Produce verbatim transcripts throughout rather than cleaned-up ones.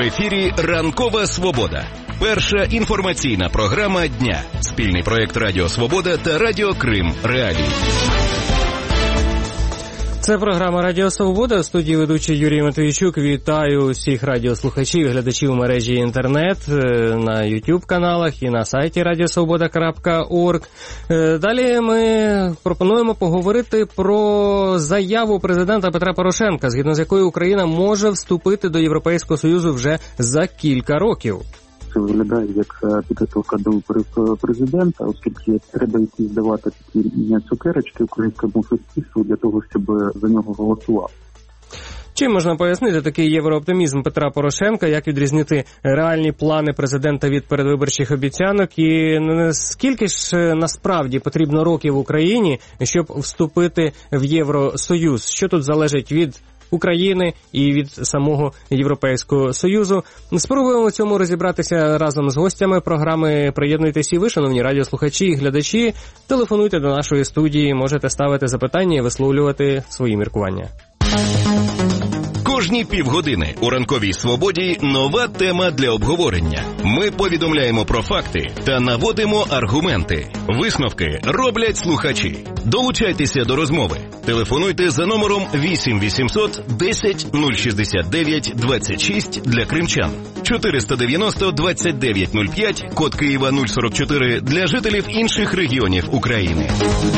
ефірі «Ранкова Свобода». Перша інформаційна програма дня. Спільний проєкт Радіо Свобода та Радіо Крим Реалії. Це програма «Радіо Свобода», в студії ведучий Юрій Матвійчук. Вітаю усіх радіослухачів і глядачів мережі інтернет на ютуб-каналах і на сайті радіо свобода крапка орг. Далі ми пропонуємо поговорити про заяву президента Петра Порошенка, згідно з якою Україна може вступити до Європейського Союзу вже за кілька років. Це виглядає як підготовка до виборів президента, оскільки треба йти здавати такі цукерочки українському суспільству для того, щоб за нього голосував. Чим можна пояснити такий єврооптимізм Петра Порошенка, як відрізнити реальні плани президента від передвиборчих обіцянок, і скільки ж насправді потрібно років Україні, щоб вступити в Євросоюз? Що тут залежить від України і від самого Європейського Союзу? Спробуємо в цьому розібратися разом з гостями програми. Приєднуйтесь і ви, шановні радіослухачі і глядачі. Телефонуйте до нашої студії, можете ставити запитання і висловлювати свої міркування. Кожні півгодини у «Ранковій Свободі» нова тема для обговорення. Ми повідомляємо про факти та наводимо аргументи. Висновки роблять слухачі. Долучайтеся до розмови. Телефонуйте за номером вісім вісімсот десять нуль шістдесят дев'ять двадцять шість для кримчан, чотириста дев'яносто двадцять дев'ять нуль п'ять, код Києва нуль сорок чотири для жителів інших регіонів України.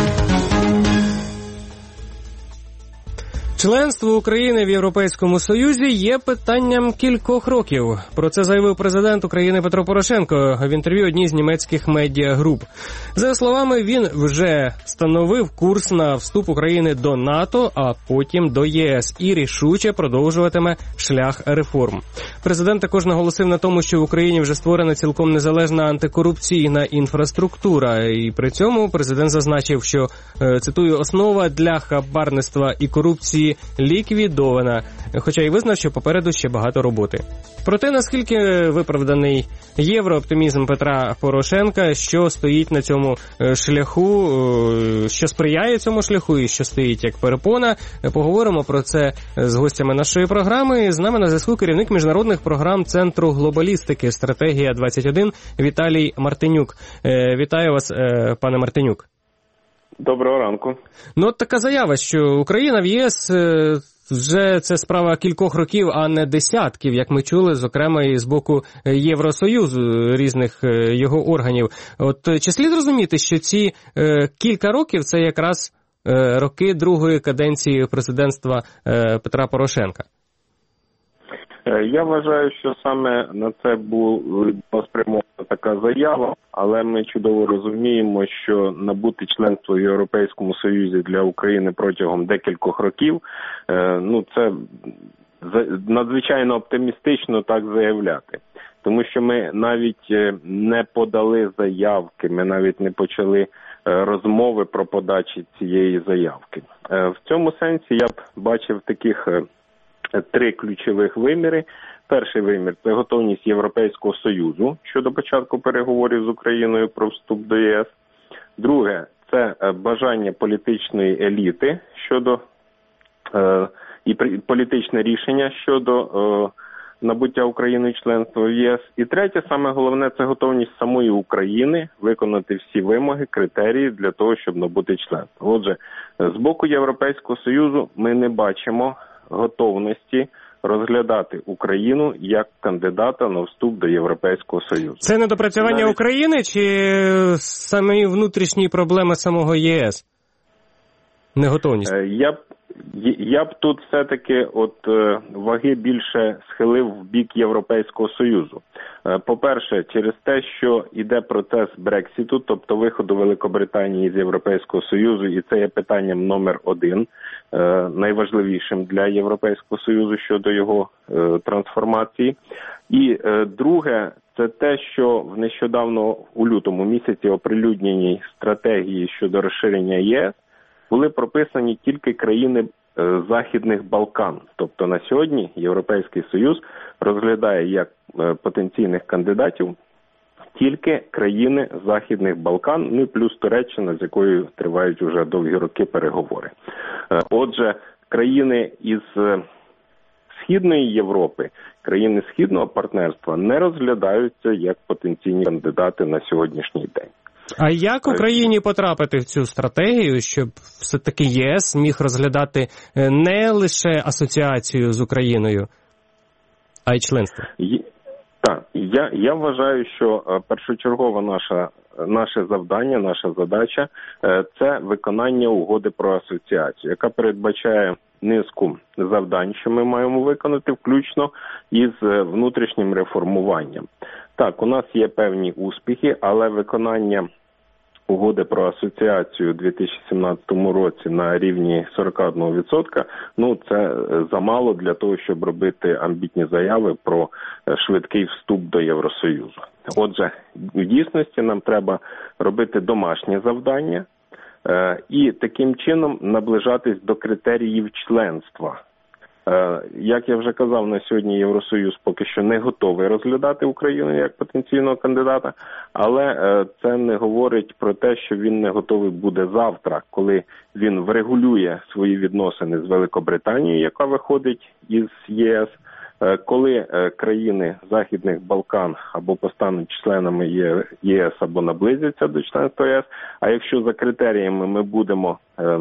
Членство України в Європейському Союзі є питанням кількох років. Про це заявив президент України Петро Порошенко в інтерв'ю одній з німецьких медіагруп. За його словами, він вже встановив курс на вступ України до НАТО, а потім до ЄС, і рішуче продовжуватиме шлях реформ. Президент також наголосив на тому, що в Україні вже створена цілком незалежна антикорупційна інфраструктура. І при цьому президент зазначив, що, цитую, «основа для хабарництва і корупції ліквідована», хоча й визнав, що попереду ще багато роботи. Про те, наскільки виправданий єврооптимізм Петра Порошенка, що стоїть на цьому шляху, що сприяє цьому шляху і що стоїть як перепона, поговоримо про це з гостями нашої програми. З нами на зв'язку керівник міжнародних програм Центру глобалістики «Стратегія двадцять один» Віталій Мартинюк. Вітаю вас, пане Мартинюк. Доброго ранку. Ну, от така заява, що Україна в ЄС вже це справа кількох років, а не десятків, як ми чули, зокрема і з боку Євросоюзу, різних його органів. От чи слід розуміти, що ці е, кілька років – це якраз е, роки другої каденції президентства е, Петра Порошенка? Я вважаю, що саме на це була спрямована така заява, але ми чудово розуміємо, що набути членство в Європейському Союзі для України протягом декількох років, ну це надзвичайно оптимістично так заявляти. Тому що ми навіть не подали заявки, ми навіть не почали розмови про подачі цієї заявки. В цьому сенсі я б бачив таких три ключових виміри. Перший вимір – це готовність Європейського Союзу щодо початку переговорів з Україною про вступ до ЄС. Друге – це бажання політичної еліти щодо е, і політичне рішення щодо е, набуття Україною членства в ЄС. І третє, саме головне, це готовність самої України виконати всі вимоги, критерії для того, щоб набути членство. Отже, з боку Європейського Союзу ми не бачимо готовності розглядати Україну як кандидата на вступ до Європейського Союзу. Це недопрацювання Навіть... України чи самі внутрішні проблеми самого ЄС? Неготовність? Я б, я б тут все-таки от ваги більше схилив в бік Європейського Союзу. По-перше, через те, що йде процес Брексіту, тобто виходу Великобританії з Європейського Союзу, і це є питанням номер один, найважливішим для Європейського Союзу щодо його трансформації. І друге, це те, що в нещодавно у лютому місяці оприлюдненій стратегії щодо розширення ЄС були прописані тільки країни е, Західних Балкан. Тобто на сьогодні Європейський Союз розглядає як е, потенційних кандидатів тільки країни Західних Балкан, ну і плюс Туреччина, з якою тривають вже довгі роки переговори. Е, отже, країни із е, Східної Європи, країни Східного партнерства не розглядаються як потенційні кандидати на сьогоднішній день. А як Україні потрапити в цю стратегію, щоб все-таки ЄС міг розглядати не лише асоціацію з Україною, а й членство? Так, я, я вважаю, що першочергова наша, наше завдання, наша задача – це виконання угоди про асоціацію, яка передбачає низку завдань, що ми маємо виконати, включно із внутрішнім реформуванням. Так, у нас є певні успіхи, але виконання угоди про асоціацію у дві тисячі сімнадцятому році на рівні сорок один відсоток, ну це замало для того, щоб робити амбітні заяви про швидкий вступ до Євросоюзу. Отже, в дійсності нам треба робити домашнє завдання е, і таким чином наближатись до критеріїв членства. Як я вже казав, на сьогодні Євросоюз поки що не готовий розглядати Україну як потенційного кандидата, але це не говорить про те, що він не готовий буде завтра, коли він врегулює свої відносини з Великобританією, яка виходить із ЄС, коли країни Західних Балкан або постануть членами ЄС, або наблизяться до членства ЄС, а якщо за критеріями ми будемо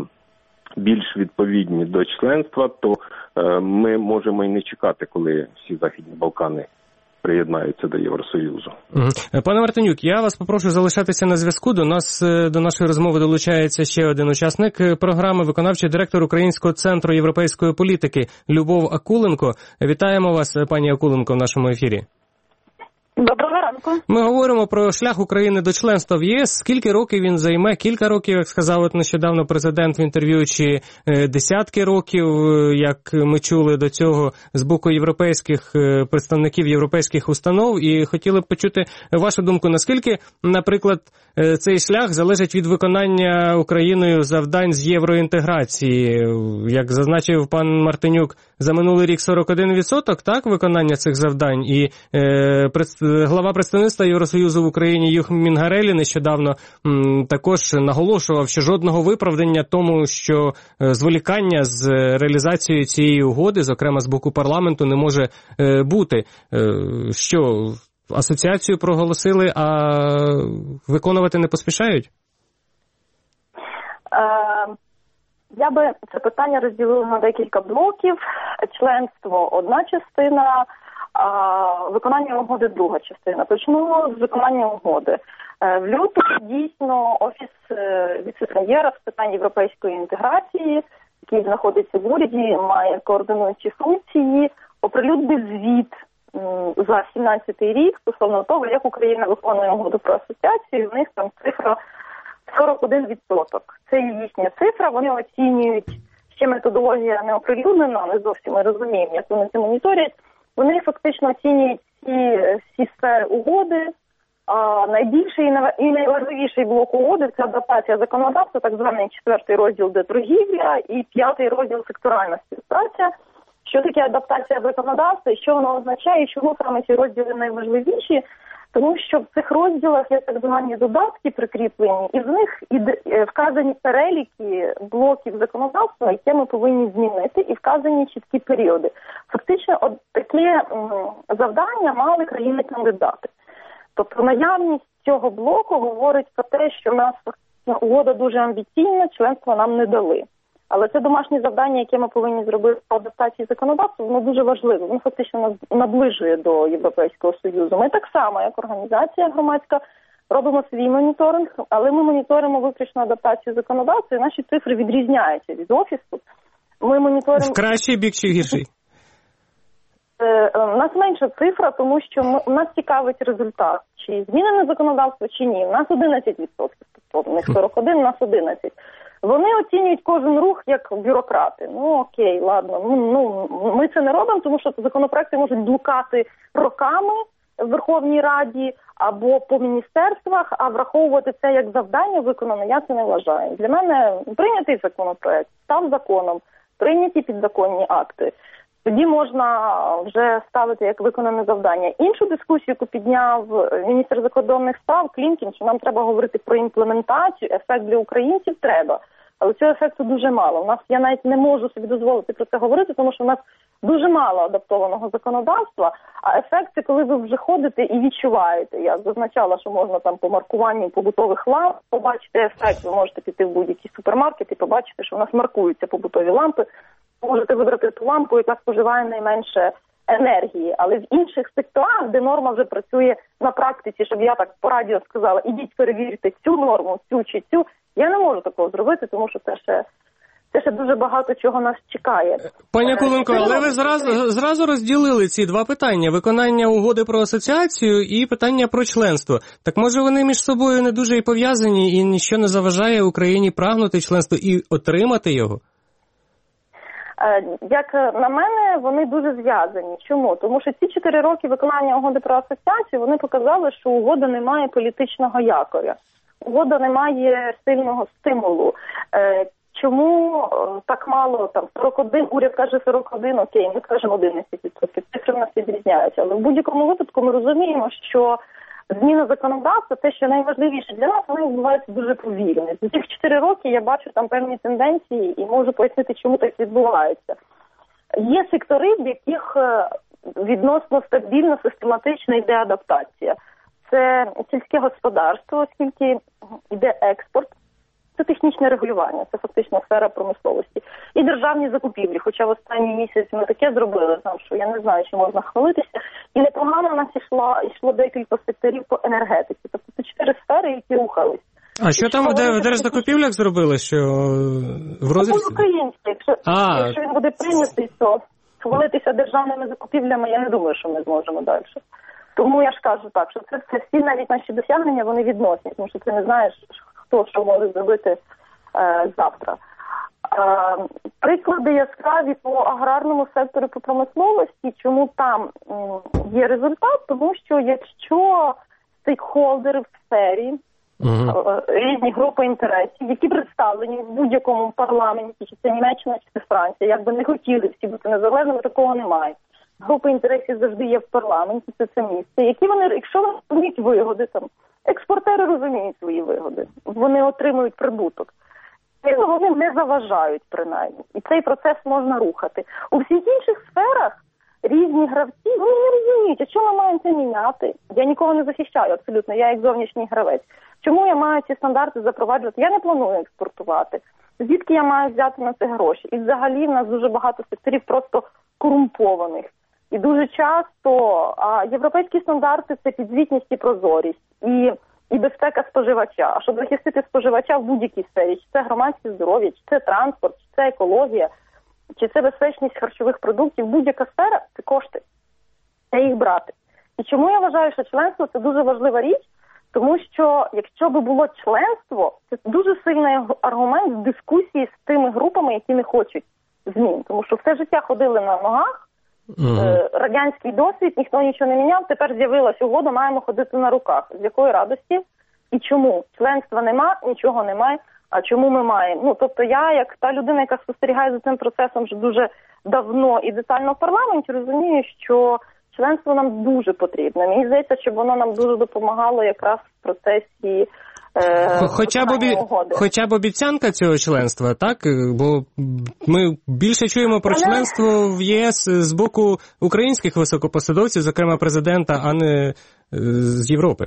більш відповідні до членства, то е, ми можемо і не чекати, коли всі Західні Балкани приєднаються до Євросоюзу. Пане Мартинюк, я вас попрошу залишатися на зв'язку. До нас, до нашої розмови долучається ще один учасник програми, виконавчий директор Українського центру європейської політики Любов Акуленко. Вітаємо вас, пані Акуленко, в нашому ефірі. Доброго ранку. Ми говоримо про шлях України до членства в ЄС. Скільки років він займе? Кілька років, як сказав от нещодавно президент в інтерв'ю, чи десятки років, як ми чули до цього з боку європейських представників європейських установ. І хотіли б почути вашу думку, наскільки, наприклад, цей шлях залежить від виконання Україною завдань з євроінтеграції. Як зазначив пан Мартинюк, за минулий рік сорок один відсоток, так, виконання цих завдань. І е, глава представництва Євросоюзу в Україні Юх Мінгареллі нещодавно м, також наголошував, що жодного виправдання тому, що е, зволікання з реалізацією цієї угоди, зокрема з боку парламенту, не може е, бути. Е, що, асоціацію проголосили, а виконувати не поспішають? Е, я би це питання розділила на декілька блоків. Членство – одна частина, а виконання угоди – друга частина. Почну з виконання угоди. В лютому дійсно Офіс віце-прем'єра з питань європейської інтеграції, який знаходиться в уряді, має координуючі функції, оприлюднив звіт за сімнадцятий рік стосовно того, як Україна виконує угоду про асоціацію. В них там цифра сорок один відсоток. Це їхня цифра, вони оцінюють, ще методологія не оприлюднена, не зовсім ми розуміємо, як вони це моніторять. Вони фактично оцінюють всі, всі сфери угоди. А найбільший і найважливіший блок угоди – це адаптація законодавства, так званий четвертий розділ, де торгівля, і п'ятий розділ – секторальна співпраця. Що таке адаптація законодавства, і що воно означає, і чому саме ці розділи найважливіші? Тому що в цих розділах є так звані додатки прикріплені, і в них вказані переліки блоків законодавства, які ми повинні змінити, і вказані чіткі періоди. Фактично, от таке завдання мали країни-кандидати. Тобто наявність цього блоку говорить про те, що в нас угода дуже амбіційна, членство нам не дали. Але це домашнє завдання, яке ми повинні зробити по адаптації законодавства, воно дуже важливе. Воно фактично нас наближує до Європейського Союзу. Ми так само, як організація громадська, робимо свій моніторинг, але ми моніторимо виключно адаптацію законодавства, і наші цифри відрізняються від Офісу. Ми моніторимо... В кращий бік чи гірший? У нас менша цифра, тому що ми, у нас цікавить результат. Чи змінене законодавство, чи ні. У нас одинадцять відсотків. Тобто, не сорок один, у нас одинадцять. Вони оцінюють кожен рух як бюрократи. Ну окей, ладно, ну, ну ми це не робимо, тому що законопроекти можуть блукати роками в Верховній Раді або по міністерствах, а враховувати це як завдання виконане, я це не вважаю. Для мене прийнятий законопроект, став законом, прийняті підзаконні акти. Тоді можна вже ставити як виконане завдання. Іншу дискусію, яку підняв міністр закордонних справ Клімкін, що нам треба говорити про імплементацію, ефект для українців треба. Але цього ефекту дуже мало. У нас, я навіть не можу собі дозволити про це говорити, тому що у нас дуже мало адаптованого законодавства, а ефект – це коли ви вже ходите і відчуваєте. Я зазначала, що можна там по маркуванню побутових ламп побачити ефект. Ви можете піти в будь-який супермаркет і побачити, що в нас маркуються побутові лампи. Можете вибрати ту лампу, яка споживає найменше енергії. Але в інших секторах, де норма вже працює на практиці, щоб я так по радіо сказала, ідіть перевірте цю норму, цю чи цю, я не можу такого зробити, тому що це ще... Це ще дуже багато чого нас чекає. Пані Куленко, але ви зразу, зразу розділили ці два питання. Виконання угоди про асоціацію і питання про членство. Так може вони між собою не дуже і пов'язані, і ніщо не заважає Україні прагнути членство і отримати його? Як на мене, вони дуже зв'язані. Чому? Тому що ці чотири роки виконання угоди про асоціацію, вони показали, що угода не має політичного якоря. Угода не має сильного стимулу. Чому так мало, там, сорок один, уряд каже сорок один, окей, ми кажемо одинадцять відсотків, цифри в нас відрізняються. Але в будь-якому випадку ми розуміємо, що зміна законодавства, те, що найважливіше для нас, вони відбуваються дуже повільно. За цих чотири роки я бачу там певні тенденції і можу пояснити, чому так відбувається. Є сектори, в яких відносно стабільно, систематично йде адаптація. Це сільське господарство, оскільки йде експорт. Це технічне регулювання, це фактично сфера промисловості. І державні закупівлі, хоча в останній місяць ми таке зробили, там, що я не знаю, чи можна хвалитися. І непогано у нас йшло, йшло декілька секторів по енергетиці. Тобто це чотири сфери, які рухались. А що і там в держзакупівлях зробили, що в розрізі? Це українське. Якщо, якщо він буде прийнятий, то хвалитися державними закупівлями, я не думаю, що ми зможемо далі. Тому я ж кажу так, що це, це всі навіть наші досягнення, вони відносні, тому що ти не знаєш, хто що може зробити е, завтра. Е, приклади яскраві по аграрному сектору, по промисловості, чому там м, є результат, тому що якщо стейкхолдери в сфері, uh-huh. е, різні групи інтересів, які представлені в будь-якому парламенті, чи це Німеччина, чи це Франція, як би не хотіли всі бути незалежними, такого немає. Групи інтересів завжди є в парламенті, це це місце, які вони, якщо вони розуміють вигоди, там, експортери розуміють свої вигоди, вони отримують прибуток. І вони не заважають, принаймні. І цей процес можна рухати. У всіх інших сферах різні гравці, вони не розуміють, а чому ми маємо це міняти? Я нікого не захищаю абсолютно, я як зовнішній гравець. Чому я маю ці стандарти запроваджувати? Я не планую експортувати. Звідки я маю взяти на це гроші? І взагалі в нас дуже багато секторів просто корумпованих. І дуже часто а, європейські стандарти – це підзвітність і прозорість, і, і безпека споживача. А щоб захистити споживача в будь-якій сфері, чи це громадське здоров'я, чи це транспорт, чи це екологія, чи це безпечність харчових продуктів, будь-яка сфера – це кошти. Це їх брати. І чому я вважаю, що членство – це дуже важлива річ? Тому що якщо би було членство, це дуже сильний аргумент в дискусії з тими групами, які не хочуть змін. Тому що все життя ходили на ногах, Uh-huh. радянський досвід, ніхто нічого не міняв, тепер з'явилась угода, маємо ходити на руках. З якої радості і чому? Членства нема, нічого немає, а чому ми маємо? Ну, тобто я, як та людина, яка спостерігає за цим процесом вже дуже давно і детально в парламенті, розумію, що членство нам дуже потрібне. Мені здається, щоб воно нам дуже допомагало якраз в процесі Хоча б, обі... Хоча б обіцянка цього членства, так? Бо ми більше чуємо про членство в ЄС з боку українських високопосадовців, зокрема президента, а не з Європи.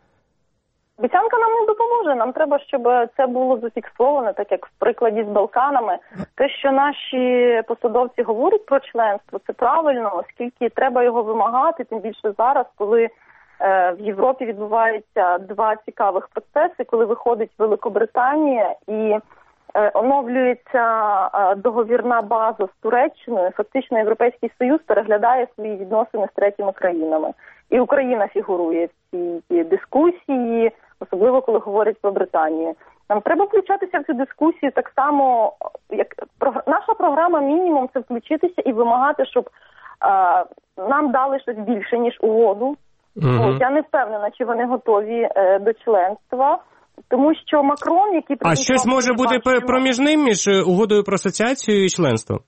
Обіцянка нам не допоможе. Нам треба, щоб це було зафіксовано, так як в прикладі з Балканами. Те, що наші посадовці говорять про членство, це правильно, оскільки треба його вимагати, тим більше зараз, коли в Європі відбуваються два цікавих процеси, коли виходить Великобританія і оновлюється договірна база з Туреччиною. Фактично Європейський Союз переглядає свої відносини з третіми країнами. І Україна фігурує в цій дискусії, особливо коли говорять про Британію. Нам треба включатися в цю дискусію так само, як наша програма мінімум – це включитися і вимагати, щоб а, нам дали щось більше, ніж угоду. Uh-huh. Я не впевнена, чи вони готові е, до членства, тому що Макрон, який... А щось може бути бачимо... проміжним між угодою про асоціацію і членством?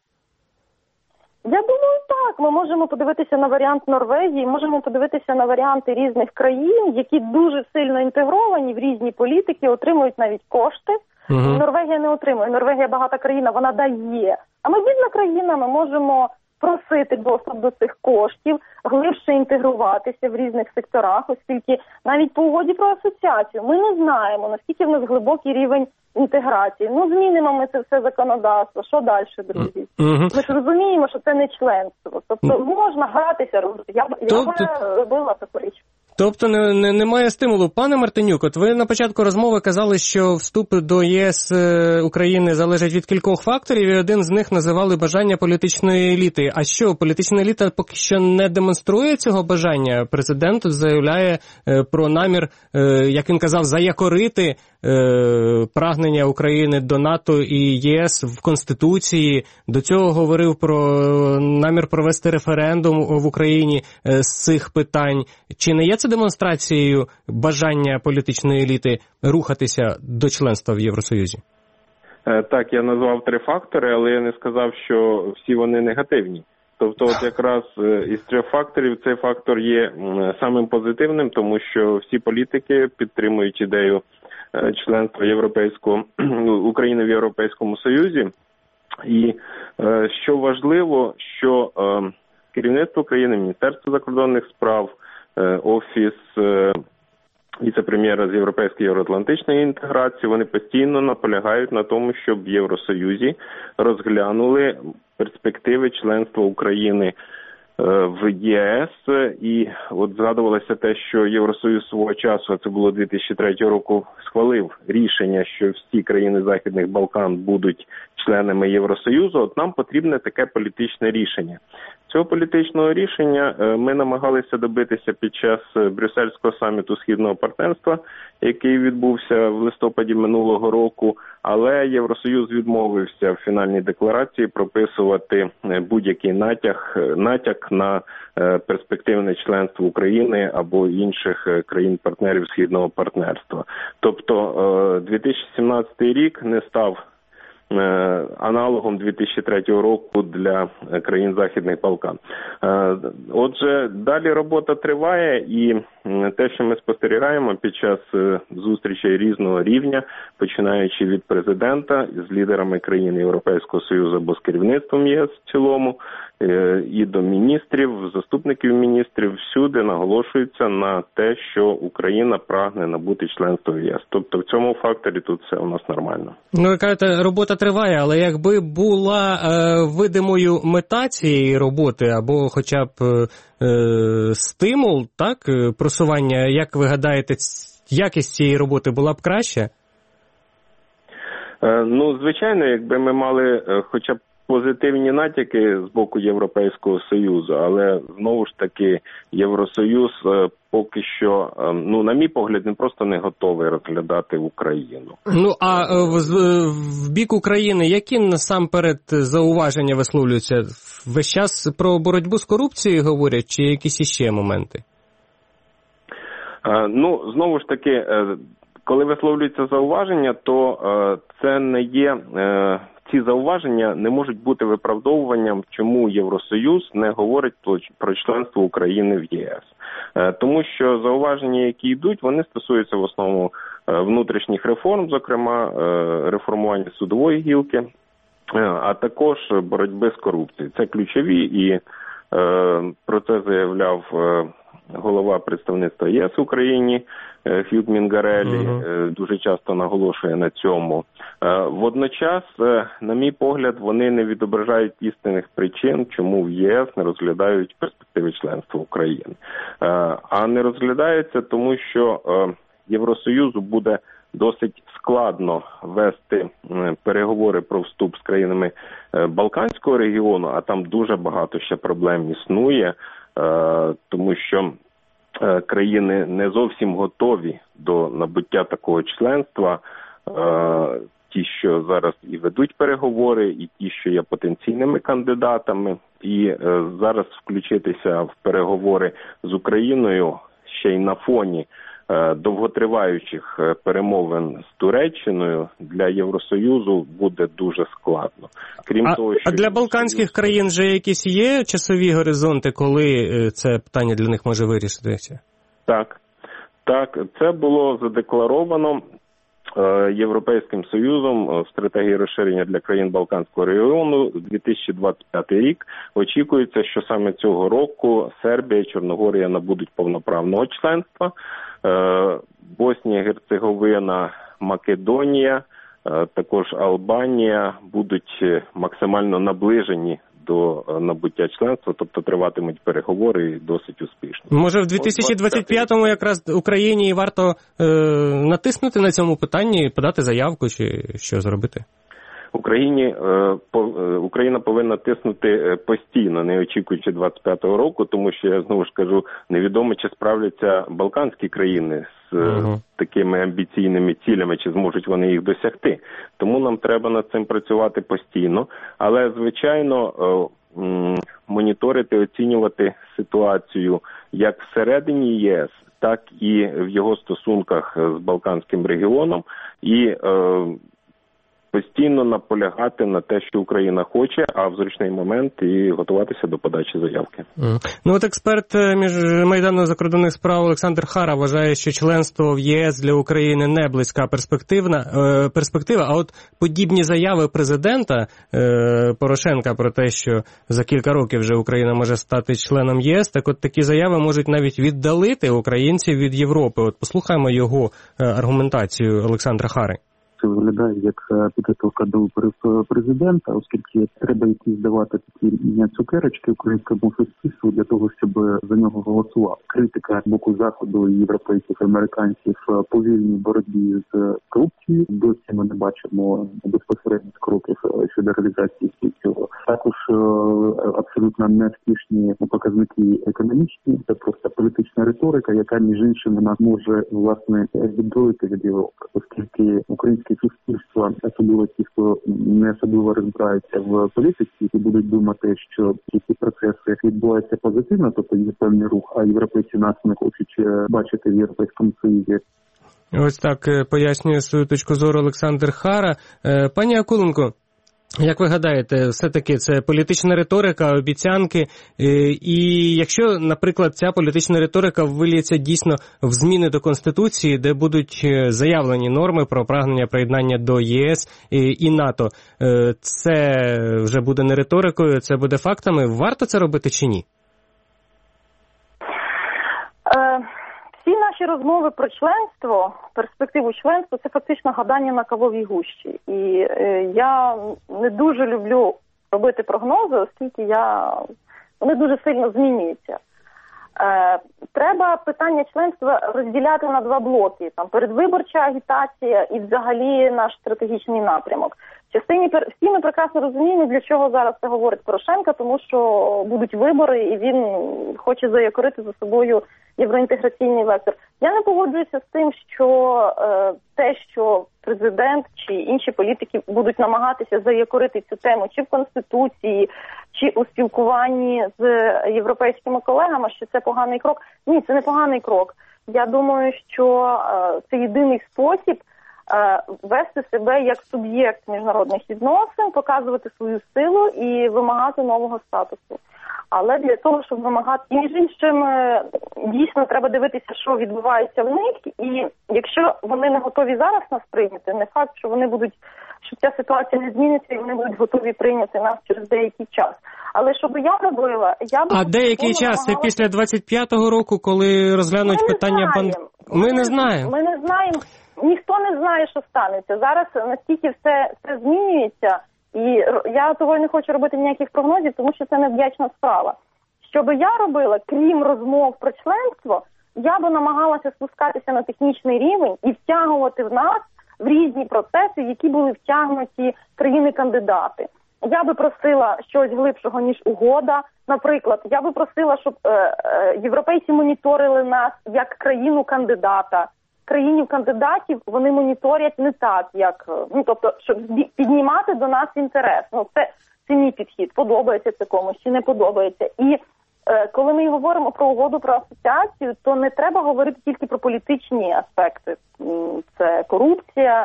Я думаю, так. Ми можемо подивитися на варіант Норвегії, можемо подивитися на варіанти різних країн, які дуже сильно інтегровані в різні політики, отримують навіть кошти. Uh-huh. Норвегія не отримує. Норвегія багата країна, вона дає. А ми бідна країна, ми можемо просити доступ до цих коштів, глибше інтегруватися в різних секторах, оскільки навіть по угоді про асоціацію ми не знаємо, наскільки в нас глибокий рівень інтеграції. Ну, змінимо ми це все законодавство. Що далі, друзі? Mm-hmm. Ми ж розуміємо, що це не членство. Тобто mm-hmm. можна гратися, я, я би робила таку річ. Тобто не, не, немає стимулу. Пане Мартинюк, от ви на початку розмови казали, що вступ до ЄС України залежить від кількох факторів, і один з них називали бажання політичної еліти. А що, політична еліта поки що не демонструє цього бажання? Президент заявляє е, про намір, е, як він казав, заякорити е, прагнення України до НАТО і ЄС в Конституції. До цього говорив про намір провести референдум в Україні е, з цих питань. Чи не є це демонстрацією бажання політичної еліти рухатися до членства в Євросоюзі? Так, я назвав три фактори, але я не сказав, що всі вони негативні. Тобто, от якраз із трьох факторів цей фактор є самим позитивним, тому що всі політики підтримують ідею членства Європейського України в Європейському Союзі. І що важливо, що керівництво країни, Міністерство закордонних справ, Офіс віце-прем'єра з європейської євроатлантичної інтеграції, вони постійно наполягають на тому, щоб в Євросоюзі розглянули перспективи членства України в ЄС. І от згадувалося те, що Євросоюз свого часу, а це було дві тисячі третього року, схвалив рішення, що всі країни Західних Балкан будуть членами Євросоюзу. От нам потрібне таке політичне рішення. Цього політичного рішення ми намагалися добитися під час Брюссельського саміту Східного партнерства, який відбувся в листопаді минулого року, але Євросоюз відмовився в фінальній декларації прописувати будь-який натяк, натяк на перспективне членство України або інших країн-партнерів Східного партнерства. Тобто дві тисячі сімнадцятий рік не став аналогом дві тисячі третього року для країн Західних Балкан. Отже, далі робота триває, і те, що ми спостерігаємо під час зустрічей різного рівня, починаючи від президента з лідерами країн Європейського Союзу або з керівництвом ЄС в цілому, і до міністрів, заступників міністрів, всюди наголошується на те, що Україна прагне набути членство в ЄС. Тобто в цьому факторі тут все у нас нормально. Ну, ви кажете, робота триває, але якби була е, видимою мета цієї роботи, або хоча б е, стимул, так, просування, як ви гадаєте, якість цієї роботи була б краще? Е, ну, звичайно, якби ми мали е, хоча б позитивні натяки з боку Європейського Союзу, але знову ж таки Євросоюз поки що, ну на мій погляд, не просто не готовий розглядати Україну. Ну а в, в бік України які насамперед зауваження висловлюються? Весь час про боротьбу з корупцією говорять, чи якісь іще моменти? Ну, знову ж таки, коли висловлюються зауваження, то це не є... Ці зауваження не можуть бути виправдовуванням, чому Євросоюз не говорить про членство України в ЄС. Тому що зауваження, які йдуть, вони стосуються в основному внутрішніх реформ, зокрема реформування судової гілки, а також боротьби з корупцією. Це ключові, і про це заявляв голова представництва ЄС в Україні Х'ют Мінгареллі, uh-huh. дуже часто наголошує на цьому. Водночас, на мій погляд, вони не відображають істинних причин, чому в ЄС не розглядають перспективи членства України. А не розглядаються тому, що Євросоюзу буде досить складно вести переговори про вступ з країнами Балканського регіону, а там дуже багато ще проблем існує, тому що країни не зовсім готові до набуття такого членства, ті, що зараз і ведуть переговори, і ті, що є потенційними кандидатами, і зараз включитися в переговори з Україною ще й на фоні довготриваючих перемовин з Туреччиною для Євросоюзу буде дуже складно. Крім а, того, що а для балканських країн вже якісь є часові горизонти, коли це питання для них може вирішитися? Так, так, це було задекларовано Європейським Союзом в стратегії розширення для країн Балканського регіону дві тисячі двадцять п'ятий рік. Очікується, що саме цього року Сербія і Чорногорія набудуть повноправного членства. Боснія, Герцеговина, Македонія, також Албанія будуть максимально наближені до набуття членства, тобто триватимуть переговори досить успішно. Може в дві тисячі двадцять п'ятому якраз Україні варто е, натиснути на цьому питанні, подати заявку чи що зробити? Україні, е, по, е, Україна повинна тиснути постійно, не очікуючи двадцять п'ятого року, тому що, я знову ж кажу, невідомо, чи справляться балканські країни з uh-huh. такими амбіційними цілями, чи зможуть вони їх досягти. Тому нам треба над цим працювати постійно, але, звичайно, е, м, моніторити, оцінювати ситуацію як всередині ЄС, так і в його стосунках з Балканським регіоном, і е, постійно наполягати на те, що Україна хоче, а в зручний момент і готуватися до подачі заявки. Mm. Ну от експерт Міжмайдану закордонних справ Олександр Хара вважає, що членство в ЄС для України не близька перспективна е, перспектива, а от подібні заяви президента е, Порошенка про те, що за кілька років вже Україна може стати членом ЄС, так от такі заяви можуть навіть віддалити українців від Європи. От послухаємо його аргументацію Олександра Хари. Це виглядає як підготовка до виборів президента, оскільки треба якісь давати такі цукерочки українському суспільству для того, щоб за нього голосував. Критика з боку Заходу, європейців, американців по вільній боротьбі з корупцією. Досі ми не бачимо безпосередніх кроків щодо реалізації цього. Також абсолютно невтішні показники економічні. Це просто політична риторика, яка між іншим нас може власне віддалити від Європи, оскільки українські суспільства, особливо ті, хто не особливо розбираються в політиці, і будуть думати, що ці процеси відбуваються позитивно, тобто є певний рух, а європейці нас не хочуть бачити в Європейському Союзі. Ось так пояснює свою точку зору Олександр Хара. Пані Акуленко, як ви гадаєте, все-таки це політична риторика, обіцянки, і якщо, наприклад, ця політична риторика виліться дійсно в зміни до Конституції, де будуть заявлені норми про прагнення приєднання до ЄС і НАТО, це вже буде не риторикою, це буде фактами. Варто це робити чи ні? Е... Всі наші розмови про членство, перспективу членства, це фактично гадання на кавовій гущі. І е, я не дуже люблю робити прогнози, оскільки я, вони дуже сильно змінюються. Е, треба питання членства розділяти на два блоки. Там передвиборча агітація і взагалі наш стратегічний напрямок. В частині, всі ми прекрасно розуміємо, для чого зараз це говорить Порошенко, тому що будуть вибори і він хоче заякорити за собою євроінтеграційний вектор. Я не погоджуюся з тим, що е, те, що президент чи інші політики будуть намагатися заякорити цю тему чи в Конституції, чи у спілкуванні з європейськими колегами, що це поганий крок. Ні, це не поганий крок. Я думаю, що е, це єдиний спосіб е, вести себе як суб'єкт міжнародних відносин, показувати свою силу і вимагати нового статусу. Але для того, щоб вимагати, і між іншим, дійсно треба дивитися, що відбувається в них, і якщо вони не готові зараз нас прийняти, не факт, що вони будуть, що ця ситуація не зміниться, і вони будуть готові прийняти нас через деякий час. Але що би я робила, я б... А деякий час? Це після двадцять п'ятого року, коли розглянуть питання... Бан... Ми, ми не знаємо. Ми не знаємо. Ніхто не знає, що станеться. Зараз настільки все, все змінюється, і я того не хочу робити ніяких прогнозів, тому що це невдячна справа. Що би я робила, крім розмов про членство, я би намагалася спускатися на технічний рівень і втягувати в нас в різні процеси, які були втягнуті країни-кандидати. Я би просила щось глибшого, ніж угода. Наприклад, я би просила, щоб е, е, європейці моніторили нас як країну-кандидата. Країнів-кандидатів вони моніторять не так, як, ну, тобто, щоб піднімати до нас інтерес. Ну, це, це мій підхід. Подобається це комусь чи не подобається. І е, коли ми говоримо про угоду про асоціацію, то не треба говорити тільки про політичні аспекти. Це корупція,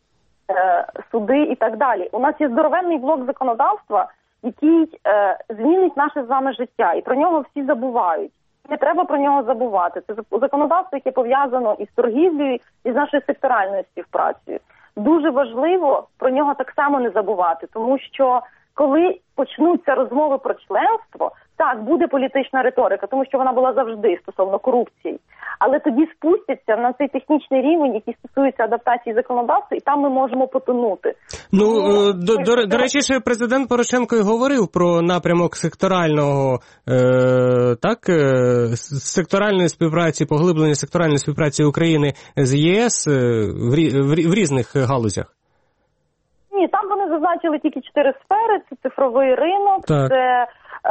е, суди і так далі. У нас є здоровенний блок законодавства, який е, змінить наше з вами життя, і про нього всі забувають. Не треба про нього забувати. Це законодавство, яке пов'язано із торгівлею, і з нашою секторальною співпрацею. Дуже важливо про нього так само не забувати, тому що коли почнуться розмови про членство, так, буде політична риторика, тому що вона була завжди стосовно корупції. Але тоді спустяться на цей технічний рівень, який стосується адаптації законодавства, і там ми можемо потонути. Ну, ну до, до, до, до речі, ще президент Порошенко і говорив про напрямок секторального, е, так, е, секторальної співпраці, поглиблення секторальної співпраці України з ЄС е, в, в, в різних галузях. Ні, там вони зазначили тільки чотири сфери. Це цифровий ринок, так. це...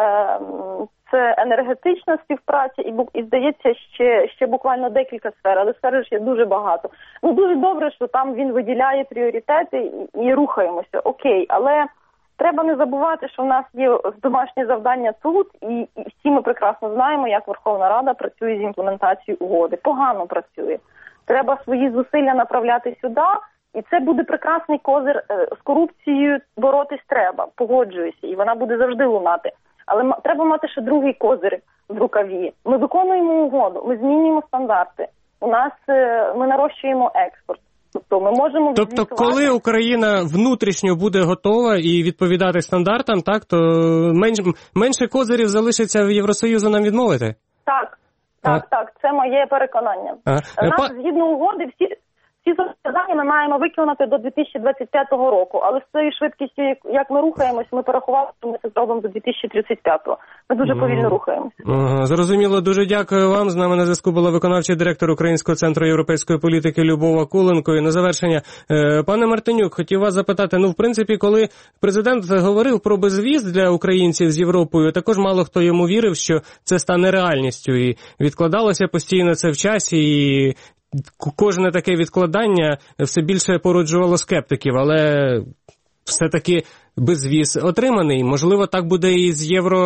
Це енергетична співпраця і, і здається, ще, ще буквально декілька сфер, але сфер ж є дуже багато. Ну, дуже добре, що там він виділяє пріоритети і, і рухаємося, окей, але треба не забувати, що в нас є домашнє завдання тут, і, і всі ми прекрасно знаємо, як Верховна Рада працює з імплементацією угоди. Погано працює. Треба свої зусилля направляти сюди, і це буде прекрасний козир. З корупцією боротись треба, погоджуюся, і вона буде завжди лунати. Але треба мати ще другий козир в рукаві. Ми виконуємо угоду, ми змінюємо стандарти. У нас ми нарощуємо експорт. Тобто ми можемо Тобто, відзвітувати... коли Україна внутрішньо буде готова і відповідати стандартам, так, то менш, менше козирів залишиться в Євросоюзу нам відмовити? Так, так, а? так. Це моє переконання. А? Нас, Па... згідно угоди, всі... Ці зобов'язання ми маємо виконати до дві тисячі двадцять п'ятого року, але з цією швидкістю, як ми рухаємось, ми порахували, що ми це зробимо до дві тисячі тридцять п'ятого. Ми дуже повільно рухаємося. Ага, зрозуміло, дуже дякую вам. З нами на зв'язку була виконавчий директор Українського центру європейської політики Любов Акуленко. І на завершення, пане Мартинюк, хотів вас запитати, ну, в принципі, коли президент говорив про безвіз для українців з Європою, також мало хто йому вірив, що це стане реальністю. І відкладалося постійно це в часі, і кожне таке відкладання все більше породжувало скептиків, але все-таки безвіз отриманий. Можливо, так буде і з євро...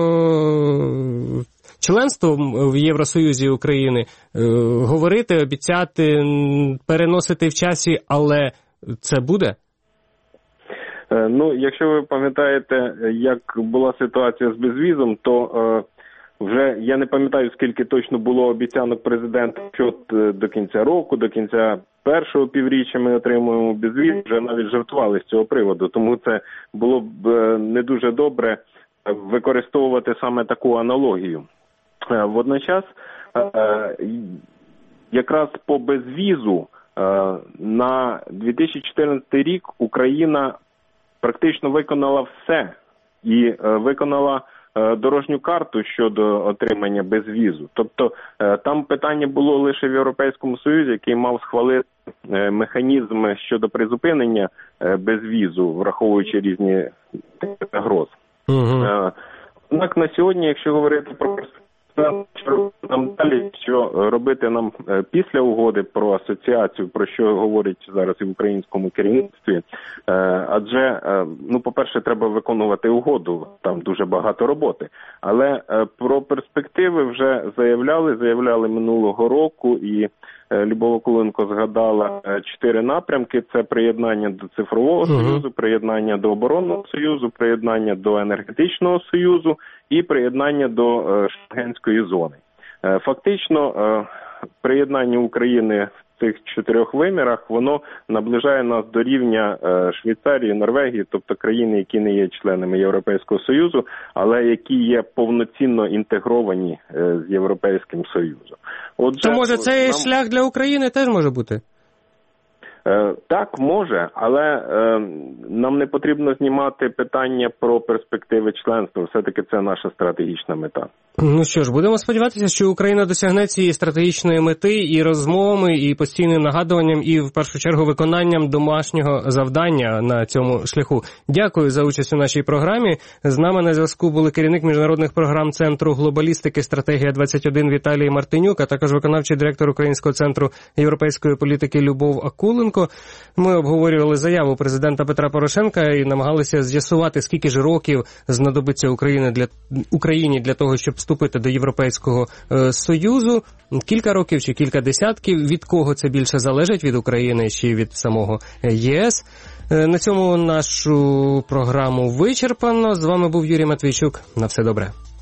членством в Євросоюзі України. Говорити, обіцяти, переносити в часі, але це буде? Ну, якщо ви пам'ятаєте, як була ситуація з безвізом, то... Вже я не пам'ятаю, скільки точно було обіцянок президента, що до кінця року, до кінця першого півріччя ми отримуємо безвіз, вже навіть жартували з цього приводу. Тому це було б не дуже добре використовувати саме таку аналогію. Водночас, якраз по безвізу на дві тисячі чотирнадцятий рік Україна практично виконала все і виконала дорожню карту щодо отримання безвізу. Тобто там питання було лише в Європейському Союзі, який мав схвалити механізми щодо призупинення безвізу, враховуючи різні загрози. Угу. Однак на сьогодні, якщо говорити про що нам далі, що робити нам після угоди про асоціацію, про що говорять зараз і в українському керівництві, адже, ну, по-перше, треба виконувати угоду, там дуже багато роботи, але про перспективи вже заявляли, заявляли минулого року, і Любов Акуленко згадала чотири напрямки. Це приєднання до цифрового uh-huh. союзу, приєднання до оборонного союзу, приєднання до енергетичного союзу і приєднання до Шенгенської зони. Фактично, приєднання України в цих чотирьох вимірах, воно наближає нас до рівня Швейцарії, Норвегії, тобто країни, які не є членами Європейського Союзу, але які є повноцінно інтегровані з Європейським Союзом. Отже, то може цей нам... шлях для України теж може бути? Так, може, але е, нам не потрібно знімати питання про перспективи членства. Все-таки це наша стратегічна мета. Ну що ж, будемо сподіватися, що Україна досягне цієї стратегічної мети і розмовами, і постійним нагадуванням, і в першу чергу виконанням домашнього завдання на цьому шляху. Дякую за участь у нашій програмі. З нами на зв'язку були керівник міжнародних програм Центру глобалістики «Стратегія двадцять один» Віталій Мартинюк, а також виконавчий директор Українського центру європейської політики Любов Акуленко. Ми обговорювали заяву президента Петра Порошенка і намагалися з'ясувати, скільки ж років знадобиться Україні для, Україні для того, щоб вступити до Європейського е, Союзу. Кілька років чи кілька десятків. Від кого це більше залежить? Від України чи від самого ЄС? Е, на цьому нашу програму вичерпано. З вами був Юрій Матвійчук. На все добре.